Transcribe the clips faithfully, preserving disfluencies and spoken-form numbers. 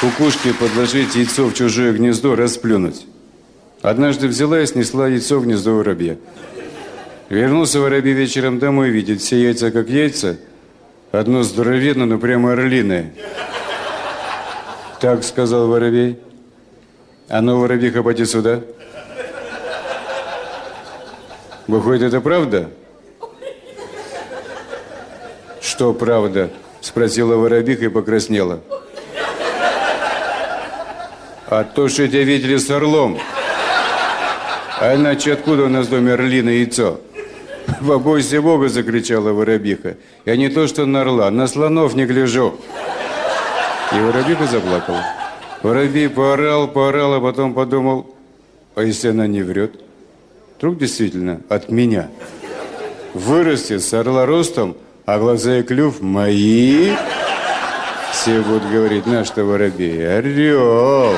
кукушке подложить яйцо в чужое гнездо, расплюнуть. Однажды взяла и снесла яйцо в гнездо воробья. Вернулся воробей вечером домой, видит все яйца как яйца. Одно здоровенное, но прямо орлиное. Так, сказал воробей. А ну, воробиха, поди сюда. Выходит, это правда? Что правда? Спросила воробиха и покраснела. А то, что тебя видели с орлом. А иначе откуда у нас в доме орлиное яйцо? «Побойся Бога!» – закричала воробиха. «Я не то что на орла, на слонов не гляжу!» И воробиха заплакала. Воробей поорал, поорал, а потом подумал, а если она не врет? Вдруг действительно от меня. Вырастет с орла ростом, а глаза и клюв мои. Все будут говорить, наш-то воробей орел.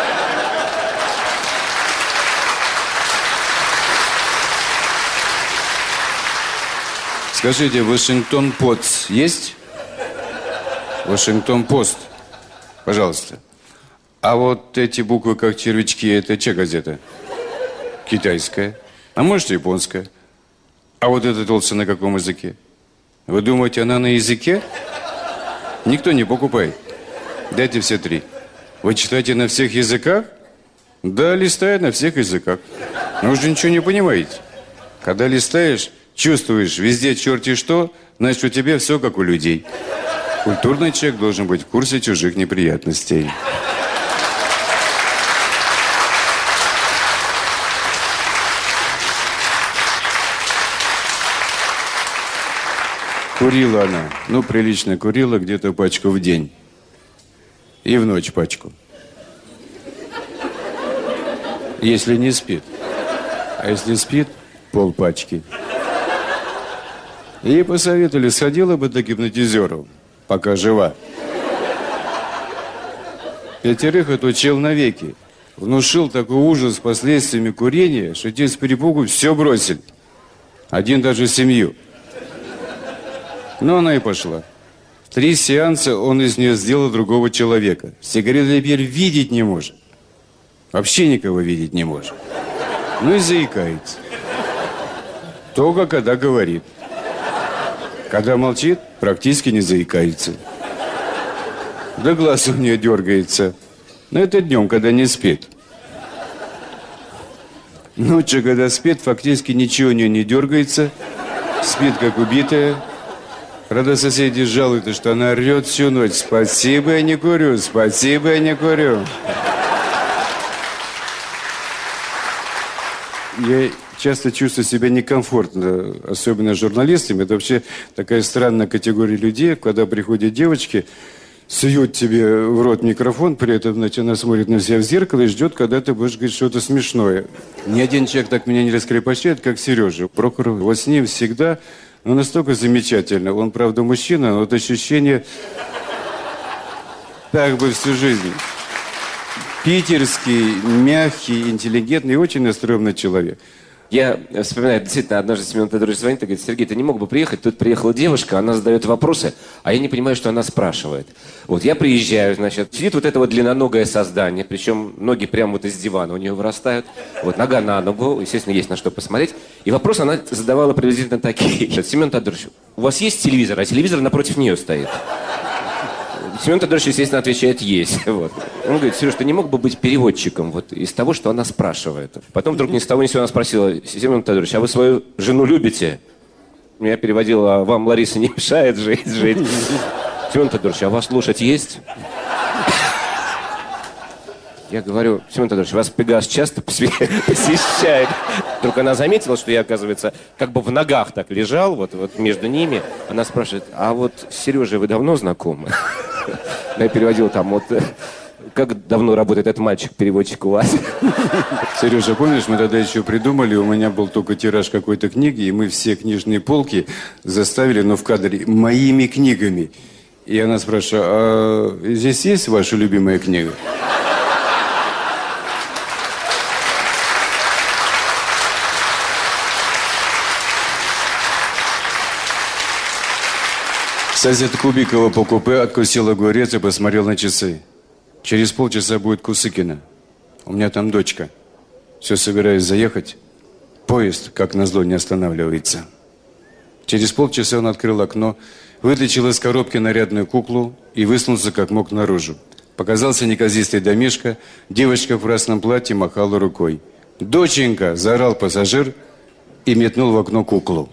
Скажите, Вашингтон-Пост есть? Вашингтон-Пост. Пожалуйста. А вот эти буквы, как червячки, это чья газета? Китайская. А может, японская. А вот эта толстая на каком языке? Вы думаете, она на языке? Никто не покупает. Дайте все три. Вы читаете на всех языках? Да, листаю на всех языках. Но вы же ничего не понимаете. Когда листаешь, чувствуешь везде черти что, значит, у тебя все как у людей. Культурный человек должен быть в курсе чужих неприятностей. Курила она. Ну, прилично курила, где-то пачку в день. И в ночь пачку. Если не спит. А если спит, полпачки. Ей посоветовали, сходила бы до гипнотизеру, пока жива. Пятерых отучил навеки. Внушил такой ужас с последствиями курения, что те с перепугу все бросили. Один даже семью. Но она и пошла. В три сеанса он из нее сделал другого человека. Сигареты теперь видеть не может. Вообще никого видеть не может. Ну и заикается. Только когда говорит. Когда молчит, практически не заикается. Да глаз у нее дергается. Но это днем, когда не спит. Ночью, когда спит, фактически ничего у нее не дергается. Спит, как убитая. Когда соседи жалуются, что она орет всю ночь. Спасибо, я не курю. Спасибо, я не курю. Я часто чувствую себя некомфортно, особенно с журналистами. Это вообще такая странная категория людей, когда приходят девочки, суют тебе в рот микрофон, при этом, значит, она смотрит на себя в зеркало и ждет, когда ты будешь говорить что-то смешное. Ни один человек так меня не раскрепощает, как Сережа. Прокурор. Вот с ним всегда, ну, настолько замечательно. Он, правда, мужчина, но вот ощущение так бы всю жизнь. Питерский, мягкий, интеллигентный, очень остроумный человек. Я вспоминаю, действительно, однажды Семен Тодорович звонит и говорит: Сергей, ты не мог бы приехать? Тут приехала девушка, она задает вопросы, а я не понимаю, что она спрашивает. Вот я приезжаю, значит, сидит вот это вот длинноногое создание, причем ноги прямо вот из дивана у нее вырастают, вот нога на ногу, естественно, есть на что посмотреть. И вопрос она задавала приблизительно такие. Семен Тодорович, у вас есть телевизор, а телевизор напротив нее стоит? Семен Тодорович, естественно, отвечает: есть. Вот. Он говорит: Сереж, ты не мог бы быть переводчиком вот, из того, что она спрашивает? Потом вдруг ни с того ни с сего она спросила: Семен Тодорович, а вы свою жену любите? Я переводил: а вам Лариса не мешает жить, жить. Семен Тодорович, а вас лошадь есть? Я говорю: Семен Тодорович, вас Пегас часто посещает? Вдруг она заметила, что я, оказывается, как бы в ногах так лежал, вот, вот между ними. Она спрашивает: а вот с Сережей вы давно знакомы? Я переводил там вот... Как давно работает этот мальчик-переводчик у вас? Сережа, помнишь, мы тогда еще придумали, у меня был только тираж какой-то книги, и мы все книжные полки заставили, но в кадре, моими книгами. И она спрашивает: а здесь есть ваша любимая книга? Сосед Кубикова по купе откусил огурец и посмотрел на часы. Через полчаса будет Кусыкина. У меня там дочка. Все собираюсь заехать. Поезд, как назло, не останавливается. Через полчаса он открыл окно, вытащил из коробки нарядную куклу и высунулся как мог наружу. Показался неказистый домишко, девочка в красном платье махала рукой. «Доченька!» – заорал пассажир и метнул в окно куклу.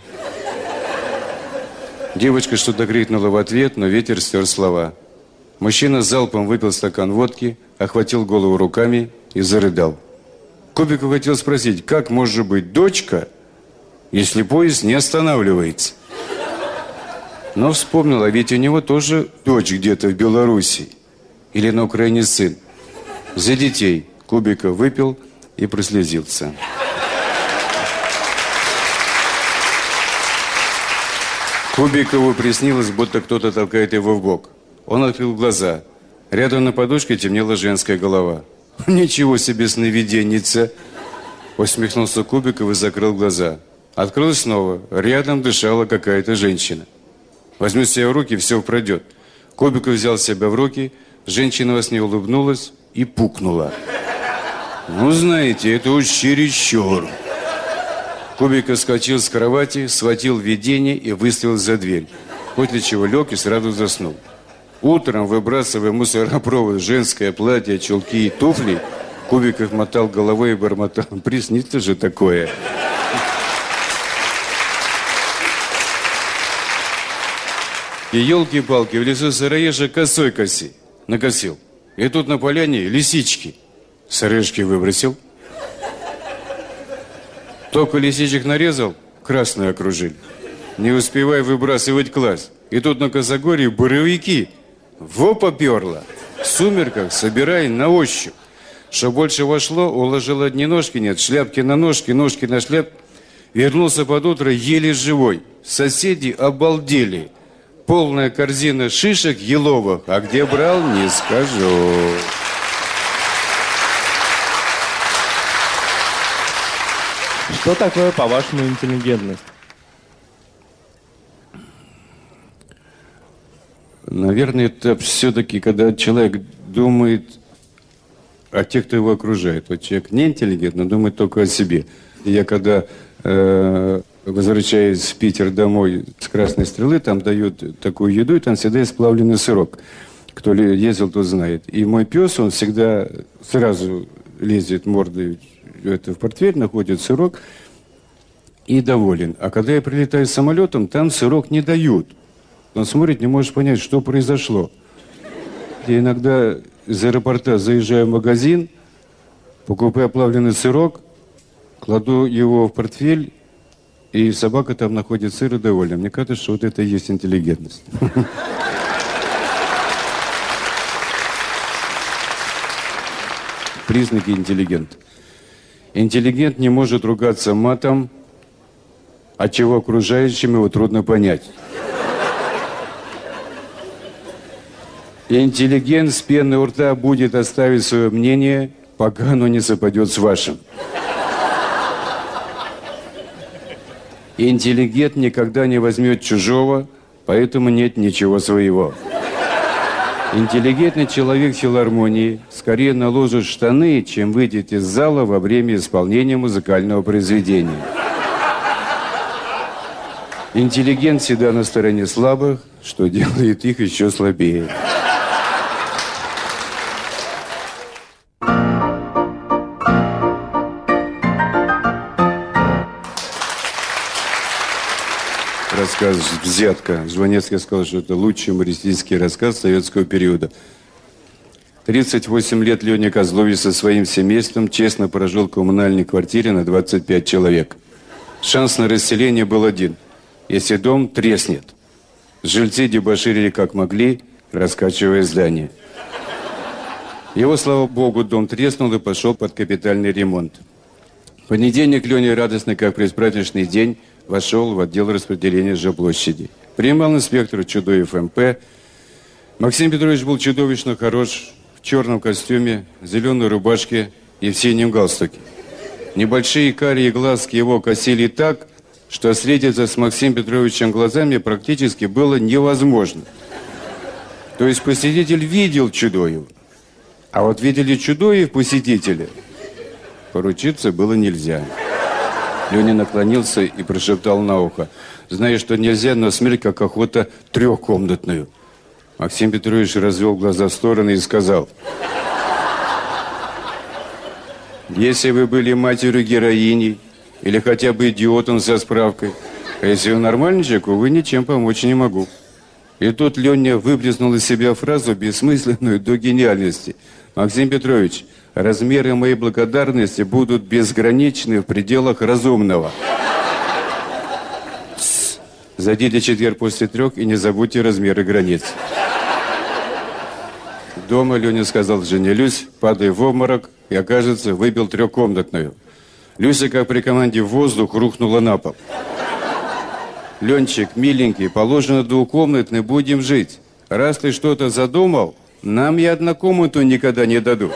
Девочка что-то крикнула в ответ, но ветер стер слова. Мужчина залпом выпил стакан водки, охватил голову руками и зарыдал. Кубиков хотел спросить, как может быть дочка, если поезд не останавливается? Но вспомнил, а ведь у него тоже дочь где-то в Беларуси. Или на Украине сын. За детей Кубиков выпил и прослезился. Кубикову приснилось, будто кто-то толкает его в бок. Он открыл глаза. Рядом на подушке темнела женская голова. «Ничего себе сновиденница!» Усмехнулся Кубиков и закрыл глаза. Открыл снова. Рядом дышала какая-то женщина. «Возьму себя в руки, все пройдет». Кубиков взял себя в руки, женщина во сне улыбнулась и пукнула. «Ну, знаете, это уж чересчур». Кубиков вскочил с кровати, схватил видение и выставил за дверь. После чего лег и сразу заснул. Утром, выбрасывая в мусоропровод женское платье, чулки и туфли, Кубиков мотал головой и бормотал. «Приснится же такое!» И елки-палки, в лесу сыроежа косой коси. Накосил. И тут на поляне лисички. Сыроежки выбросил. Только лисичек нарезал, красные окружили. Не успевай выбрасывать класс. И тут на косогорье боровики. Во поперло. В сумерках собирай на ощупь. Что больше вошло, уложил одни ножки, нет, шляпки на ножки, ножки на шляп. Вернулся под утро еле живой. Соседи обалдели. Полная корзина шишек еловых, а где брал, не скажу. Что такое, по-вашему, интеллигентность? Наверное, это все-таки, когда человек думает о тех, кто его окружает. Вот человек не интеллигентный, думает только о себе. И я когда э, возвращаюсь в Питер домой с Красной Стрелы, там дают такую еду, и там всегда есть плавленый сырок. Кто ездил, тот знает. И мой пес, он всегда сразу лезет мордой это, в портфель, находит сырок и доволен. А когда я прилетаю с самолетом, там сырок не дают. Он смотрит, не может понять, что произошло. Я иногда из аэропорта заезжаю в магазин, покупаю плавленый сырок, кладу его в портфель, и собака там находит сыр и довольна. Мне кажется, что вот это и есть интеллигентность. Признаки интеллигента. Интеллигент не может ругаться матом, отчего окружающим его трудно понять. Интеллигент с пеной у рта будет оставить свое мнение, пока оно не совпадет с вашим. Интеллигент никогда не возьмет чужого, поэтому нет ничего своего. Интеллигентный человек в филармонии скорее наложит штаны, чем выйдет из зала во время исполнения музыкального произведения. Интеллигент всегда на стороне слабых, что делает их еще слабее. Рассказ «Взятка». Жванецкий сказал, что это лучший юмористический рассказ советского периода. тридцать восемь лет Леня Козлович со своим семейством честно прожил в коммунальной квартире на двадцать пять человек. Шанс на расселение был один. Если дом треснет. Жильцы дебоширили как могли, раскачивая здание. Его, слава богу, дом треснул и пошел под капитальный ремонт. В понедельник Леня, радостный как предпраздничный день, вошел в отдел распределения жилплощади. Принимал инспектор Чудоев эм пэ. Максим Петрович был чудовищно хорош, в черном костюме, зеленой рубашке и в синем галстуке. Небольшие карие глазки его косили так, что встретиться с Максимом Петровичем глазами практически было невозможно. То есть посетитель видел Чудоева, А вот видели Чудоев посетители? Поручиться было нельзя. Леня наклонился и прошептал на ухо: знаешь, что нельзя, но смерть как охота трехкомнатную. Максим Петрович развел глаза в стороны и сказал: если вы были матерью героиней или хотя бы идиотом со справкой, а если вы нормальный человек, вы ничем помочь не могу. И тут Леня выплеснул из себя фразу, бессмысленную до гениальности: Максим Петрович, размеры моей благодарности будут безграничны в пределах разумного. Тс, зайдите в четверг после трех и не забудьте размеры границ. Дома Леня сказал жене: Люсь, падай в обморок, и, окажется, выбил трехкомнатную. Люся, как при команде в воздух, рухнула на пол. Ленчик, миленький, положено двухкомнатный, будем жить. Раз ты что-то задумал, нам и однокомнату никогда не дадут.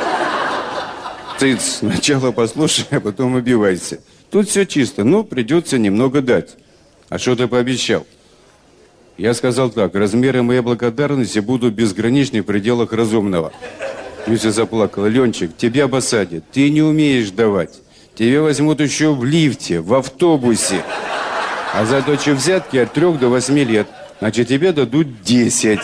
Ты сначала послушай, а потом убивайся. Тут все чисто, но придется немного дать. А что ты пообещал? Я сказал так: размеры моей благодарности будут безграничны в пределах разумного. Люся заплакала: Ленчик, тебя посадят, ты не умеешь давать. Тебя возьмут еще в лифте, в автобусе. А за дачу взятки от трех до восьми лет. Значит, тебе дадут десять.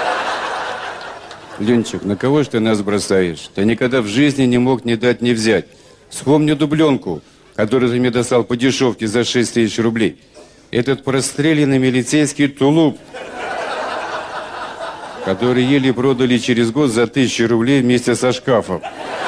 Ленчик, на кого же ты нас бросаешь? Ты никогда в жизни не мог ни дать, ни взять. Вспомни дубленку, которую ты мне достал по дешевке за шесть тысяч рублей. Этот простреленный милицейский тулуп, который еле продали через год за тысячу рублей вместе со шкафом.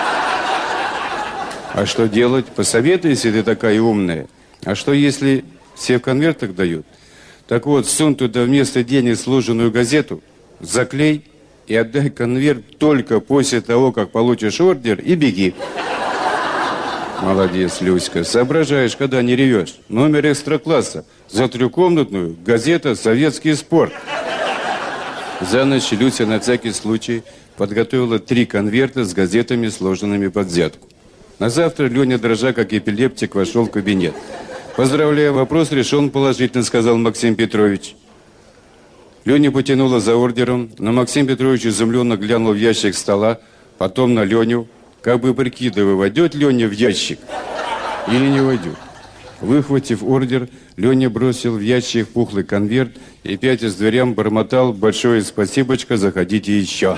А что делать? Посоветуй, если ты такая умная. А что, если все в конвертах дают? Так вот, сунь туда вместо денег сложенную газету, заклей и отдай конверт только после того, как получишь ордер, и беги. Молодец, Люська, соображаешь, когда не ревешь. Номер экстра-класса. За трехкомнатную газета «Советский спорт». За ночь Люся на всякий случай подготовила три конверта с газетами, сложенными под взятку. На завтра Леня, дрожа как эпилептик, вошел в кабинет. «Поздравляю, вопрос решен положительно», — сказал Максим Петрович. Леня потянула за ордером, но Максим Петрович изумленно глянул в ящик стола, потом на Леню, как бы прикидывая, войдет Леня в ящик или не войдет. Выхватив ордер, Леня бросил в ящик пухлый конверт и, пятясь к дверям, бормотал: большое спасибочка, заходите еще.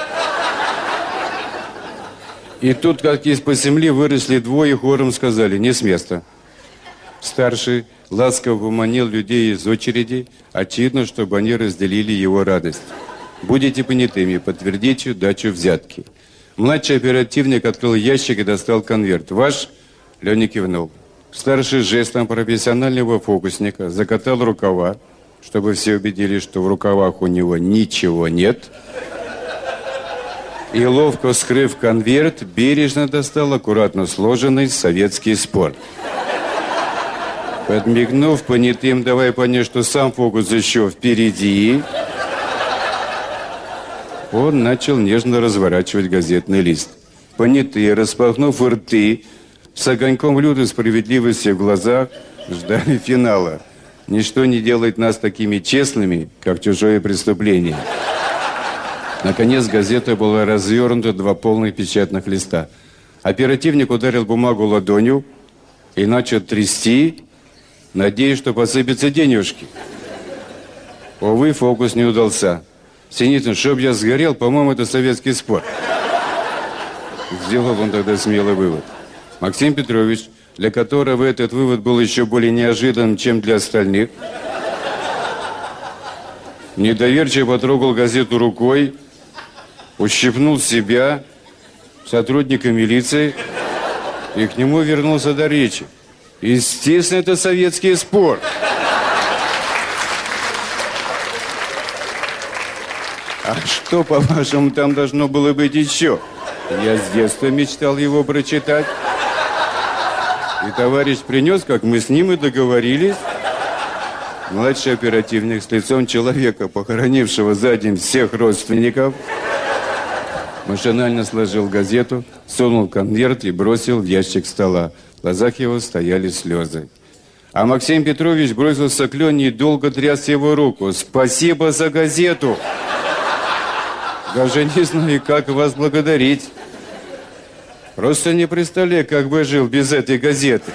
И тут, как из-под земли, выросли двое, хором сказали: не с места. Старший ласково поманил людей из очереди, очевидно, чтобы они разделили его радость. Будете понятыми, подтвердите дачу взятки. Младший оперативник открыл ящик и достал конверт. Ваш? Леня кивнул. Старший жестом профессионального фокусника закатал рукава, чтобы все убедились, что в рукавах у него ничего нет. И, ловко вскрыв конверт, бережно достал аккуратно сложенный «Советский спорт». Подмигнув понятым, давай понять, что сам фокус еще впереди, он начал нежно разворачивать газетный лист. Понятые, распахнув рты, с огоньком лютой справедливости в глазах, ждали финала. Ничто не делает нас такими честными, как чужое преступление. Наконец газета была развернута, два полных печатных листа. Оперативник ударил бумагу ладонью и начал трясти, надеясь, что посыпятся денежки. Увы, фокус не удался. Синицын, чтоб я сгорел, по-моему, это советский спорт. Сделал он тогда смелый вывод. Максим Петрович, для которого этот вывод был еще более неожиданным, чем для остальных, недоверчиво потрогал газету рукой, ущипнул себя, сотрудника милиции, и к нему вернулся до речи. Естественно, это советский спорт. А что, по-вашему, там должно было быть еще? Я с детства мечтал его прочитать. И товарищ принес, как мы с ним и договорились. Младший оперативник с лицом человека, похоронившего за день всех родственников, машинально сложил газету, сунул конверт и бросил в ящик стола. В глазах его стояли слезы. А Максим Петрович бросился к Лене и долго тряс его руку. «Спасибо за газету!» Даже не знаю, как вас благодарить. Просто не представляю, как бы жил без этой газеты.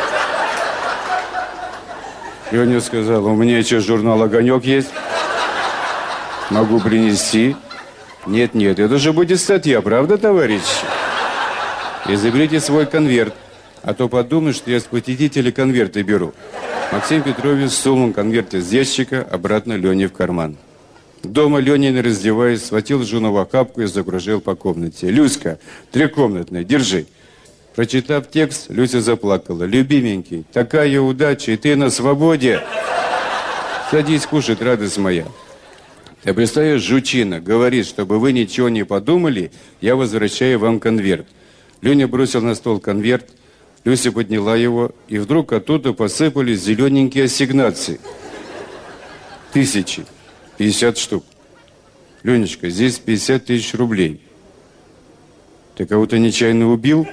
Леня сказал, у меня еще журнал «Огонек» есть. Могу принести. Нет, нет, это же будет статья, правда, товарищи? Изобрите свой конверт, а то подумают, что я с посетителя конверты беру. Максим Петрович сунул конверт из ящика обратно Лене в карман. Дома Леня, не раздеваясь, схватил жену в охапку и закружил по комнате. «Люська, трехкомнатная, держи». Прочитав текст, Люся заплакала. «Любименький, такая удача, и ты на свободе. Садись кушать, радость моя». Ты представляешь, жучина говорит, чтобы вы ничего не подумали, я возвращаю вам конверт. Леня бросил на стол конверт, Люся подняла его, и вдруг оттуда посыпались зелененькие ассигнации. Тысячи. пятьдесят штук. Ленечка, здесь пятьдесят тысяч рублей. Ты кого-то нечаянно убил?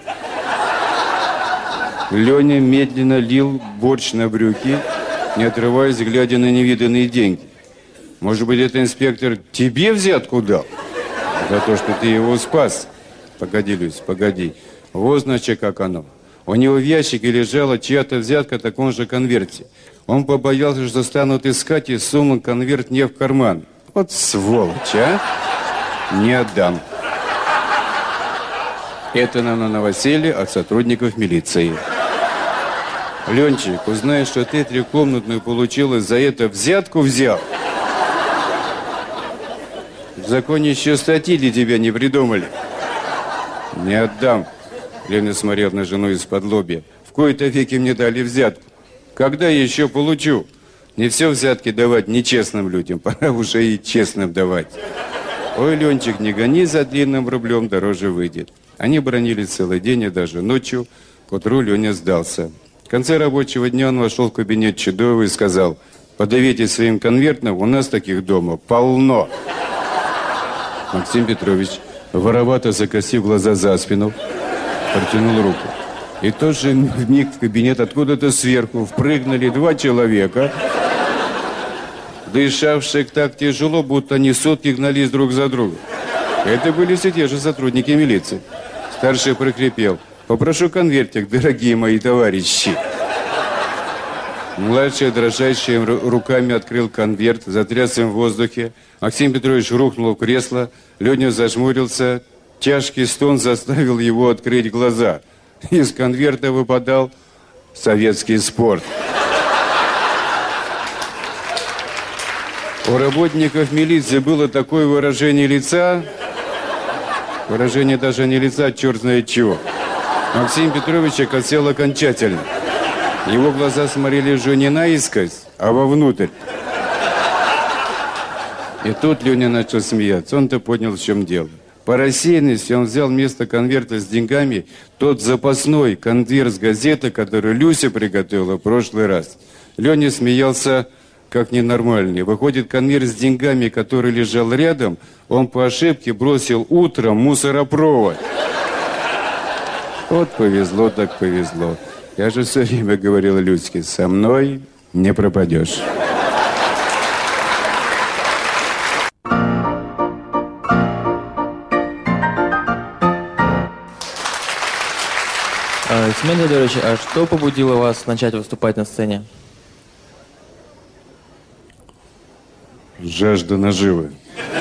Леня медленно лил борщ на брюки, не отрываясь, глядя на невиданные деньги. Может быть, это инспектор тебе взятку дал? За то, что ты его спас? Погоди, Люсь, погоди. Вот, значит, как оно. У него в ящике лежала чья-то взятка в таком же конверте. Он побоялся, что станут искать, и сунул конверт не в карман. Вот сволочь, а? Не отдам. Это нам на новоселье от сотрудников милиции. Ленчик, узнаешь, что ты трехкомнатную получил, и за это взятку взял. В законе еще статьи для тебя не придумали. Не отдам. Лена смотрел на жену из-под лобья. В кои-то веки мне дали взятку. Когда я еще получу? Не все взятки давать нечестным людям. Пора уже и честным давать. Ой, Ленчик, не гони за длинным рублем, дороже выйдет. Они бронились целый день и даже ночью. К утру Леня сдался. В конце рабочего дня он вошел в кабинет Чудова и сказал: подавите своим конвертом, у нас таких дома полно. Максим Петрович, воровато закосив глаза за спину, протянул руку. И тот же миг в кабинет откуда-то сверху впрыгнули два человека, дышавшие так тяжело, будто они сутки гнались друг за другом. Это были все те же сотрудники милиции. Старший прокрепел: попрошу конвертик, дорогие мои товарищи. Младший дрожащими руками открыл конверт, затряс им в воздухе. Максим Петрович рухнул в кресло, Леня зажмурился. Тяжкий стон заставил его открыть глаза. Из конверта выпадал советский спорт. У работников милиции было такое выражение лица. Выражение даже не лица, черт знает чего. Максим Петрович окосел окончательно. Его глаза смотрели уже не наискось, а вовнутрь. И тут Леня начал смеяться. Он-то понял, в чем дело. По рассеянности он взял вместо конверта с деньгами тот запасной конверт с газеты, который Люся приготовила в прошлый раз. Леня смеялся как ненормальный. Выходит, конверт с деньгами, который лежал рядом, он по ошибке бросил утром в мусоропровод. Вот повезло так повезло. Я же все время говорил Люське: со мной не пропадешь. Семен Федорович, а что побудило вас начать выступать на сцене? Жажда наживы.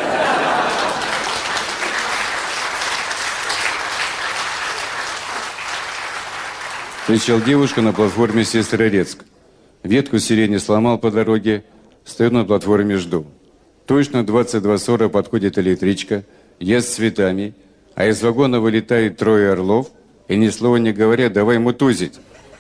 Встречал девушку на платформе Сестрорецк. Ветку сирени сломал по дороге, стою на платформе, жду. Точно двадцать два сорок подходит электричка, я с цветами, а из вагона вылетает трое орлов и, ни слова не говоря, давай мутузить.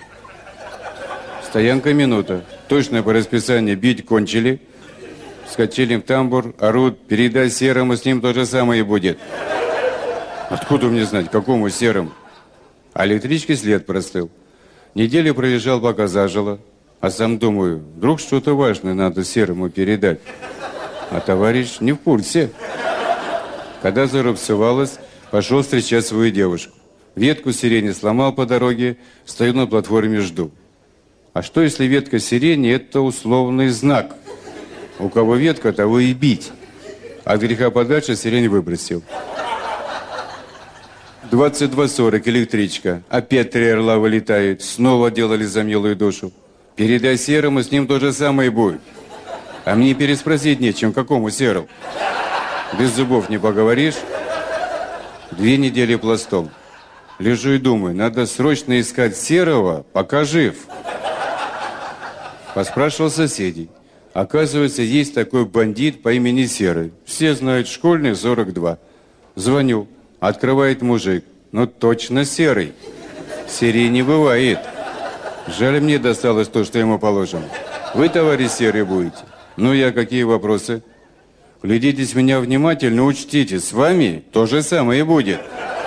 Стоянка минута. Точно по расписанию бить кончили. Скочили в тамбур, орут: передай Серому, с ним то же самое будет. Откуда мне знать, какому Серому? А электричке след простыл. Неделю пролежал, пока зажило. А сам думаю, вдруг что-то важное надо Серому передать. А товарищ не в курсе. Когда зарубцевалась, пошел встречать свою девушку. Ветку сирени сломал по дороге, стою на платформе, жду. А что, если ветка сирени – это условный знак? У кого ветка, того и бить. От греха подальше сирень выбросил. двадцать два сорок, электричка. Опять три орла вылетают. Снова делали за милую душу. Передай Серому, с ним то же самое будет. А мне переспросить нечем, какому Серу. Без зубов не поговоришь. Две недели пластом. Лежу и думаю, надо срочно искать Серого, пока жив. Поспрашивал соседей. Оказывается, есть такой бандит по имени Серый. Все знают, школьный, сорок два. Звоню. Открывает мужик. Ну, точно Серый. Серии не бывает. Жаль, мне досталось то, что ему положено. Вы, товарищ Серый, будете? Ну, я какие вопросы? Глядитесь меня внимательно, учтите, с вами то же самое будет.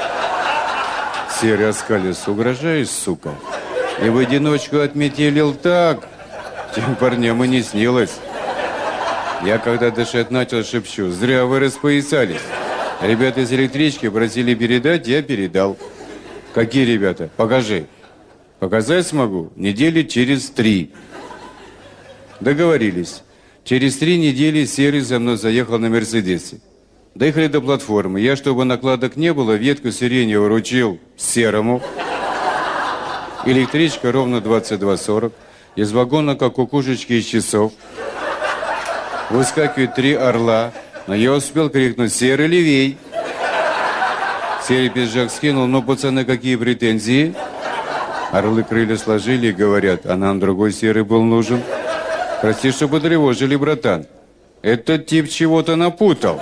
Серый оскалился. Угрожаешь, сука? И в одиночку отметелил так, тем парням и не снилось. Я, когда дышать начал, шепчу. Зря вы распоясались. Ребята из электрички просили передать, я передал. Какие ребята? Покажи. Показать смогу недели через три. Договорились. Через три недели Серый за мной заехал на Мерседесе. Доехали до платформы. Я, чтобы накладок не было, ветку сирени вручил Серому. Электричка ровно двадцать два сорок. Из вагона, как кукушечки из часов. Выскакивают три орла. Но я успел крикнуть: «Серый, левей!» Серый пиджак скинул. Ну, пацаны, какие претензии? Орлы крылья сложили и говорят: а нам другой Серый был нужен. Прости, что потревожили, братан. Этот тип чего-то напутал.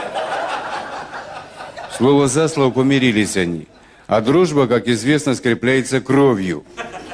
Слово за слово помирились они. А дружба, как известно, скрепляется кровью.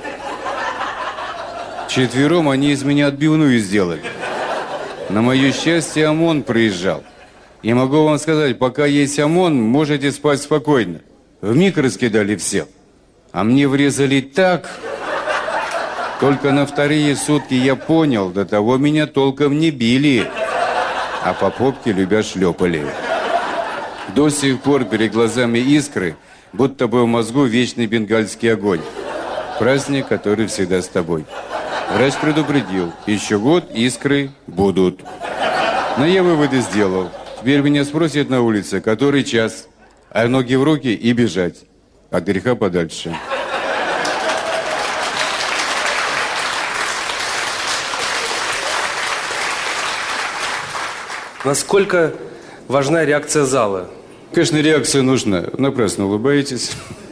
Четвером они из меня отбивную сделали. На мое счастье, ОМОН приезжал. И могу вам сказать, пока есть ОМОН, можете спать спокойно. Вмиг раскидали всех. А мне врезали так. Только на вторые сутки я понял, до того меня толком не били. А по попке любя шлепали. До сих пор перед глазами искры, будто бы в мозгу вечный бенгальский огонь. Праздник, который всегда с тобой. Врач предупредил, еще год искры будут. Но я выводы сделал. Теперь меня спросят на улице, который час, а ноги в руки и бежать. От греха подальше. Насколько важна реакция зала? Конечно, реакция нужна. Напрасно улыбаетесь.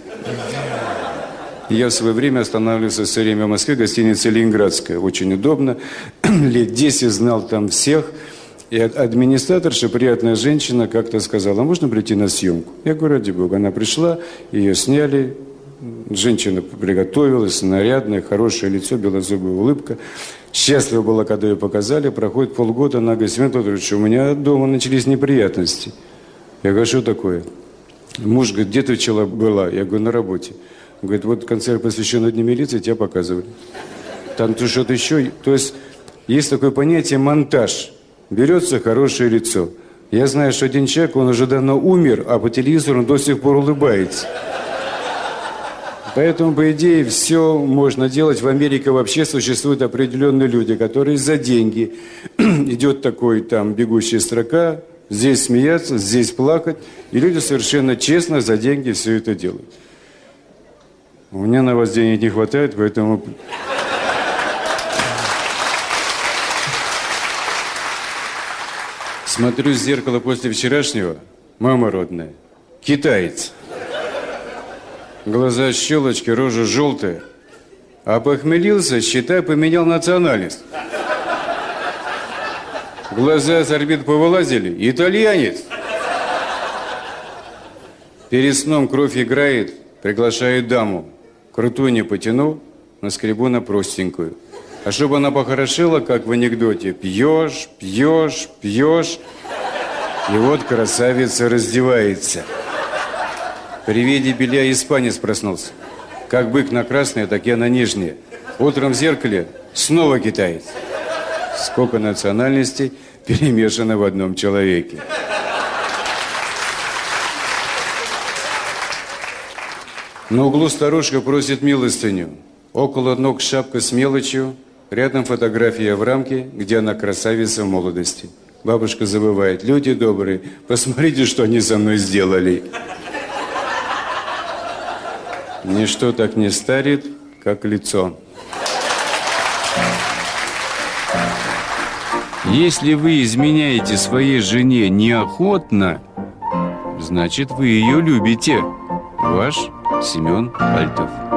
Я в свое время останавливался все время в Москве, гостиница «Ленинградская». Очень удобно. Лет десять знал там всех. И администраторша, приятная женщина, как-то сказала: можно прийти на съемку? Я говорю: ради бога. Она пришла, ее сняли. Женщина приготовилась, нарядная, хорошее лицо, белозубая улыбка. Счастлива была, когда ее показали. Проходит полгода, она говорит: Семен Петрович, у меня дома начались неприятности. Я говорю: что такое? Муж говорит: где ты вчера была? Я говорю: на работе. Он говорит: вот концерт, посвященный Дню милиции, тебя показывали. Там ты что-то еще. То есть есть такое понятие монтаж. Берется хорошее лицо. Я знаю, что один человек, он уже давно умер, а по телевизору он до сих пор улыбается. Поэтому, по идее, все можно делать. В Америке вообще существуют определенные люди, которые за деньги. Идет такой там бегущая строка, здесь смеяться, здесь плакать. И люди совершенно честно за деньги все это делают. У меня на вас денег не хватает, поэтому... Смотрю в зеркало после вчерашнего, мама родная, китаец. Глаза щелочки, рожа желтая. А похмелился, считай, поменял национальность. Глаза с орбит повылазили, итальянец. Перед сном кровь играет, приглашает даму. Крутую не потяну, наскребу на простенькую. А чтобы она похорошела, как в анекдоте, пьешь, пьешь, пьешь, и вот красавица раздевается. При виде белья испанец проснулся. Как бык на красное, так я на нижнее. Утром в зеркале снова китаец. Сколько национальностей перемешано в одном человеке. На углу старушка просит милостыню. Около ног шапка с мелочью. Рядом фотография в рамке, где она красавица в молодости. Бабушка забывает. Люди добрые, посмотрите, что они со мной сделали. Ничто так не старит, как лицо. Если вы изменяете своей жене неохотно, значит, вы ее любите. Ваш Семен Альтов.